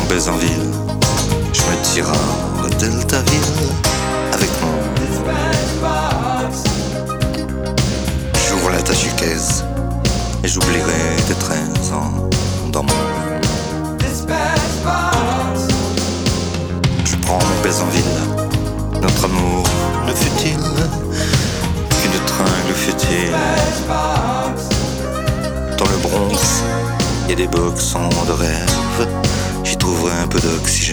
Bézanville, je me tire à Deltaville avec mon. J'ouvre la tachikaise et j'oublierai tes 13 ans dans mon. Je prends mon Bézanville, notre amour ne fut-il qu'une tringle futile. Dans le Bronx, y a des boxons de rêve, j'y trouverai un peu d'oxygène.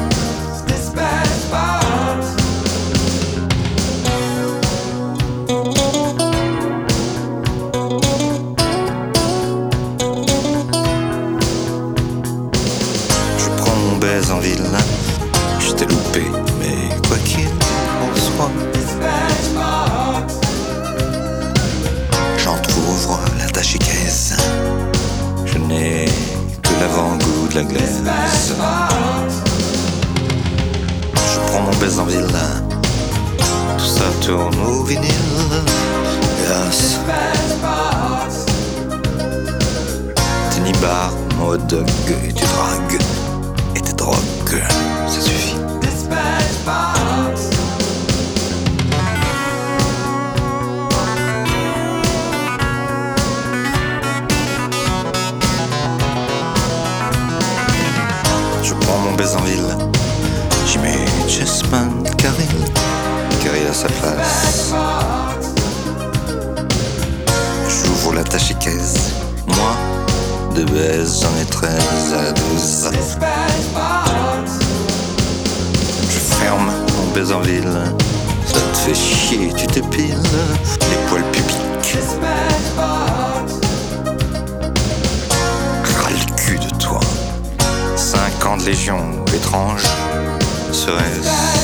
Je prends mon Bézanville, je t'ai loupé, mais quoi qu'il en soit, j'entrouvre la tachikaise. Je n'ai que l'avant-goût de la glace. Je prends mon Bézanville, tout ça tourne au vinyle. Grâce t'es nibar, mon hot dog, et tu dragues, et tes drogues, ça suffit. Je prends mon Bézanville, j'y mets Chessman, Caril, Caril à sa place. J'ouvre la tachikaise, moi, de baise, j'en ai 13 à 12. Je ferme mon Bézanville, ça te fait chier, tu t'épiles les poils pubiques. Ras le cul de toi. 5 ans de légion étrange, serait-ce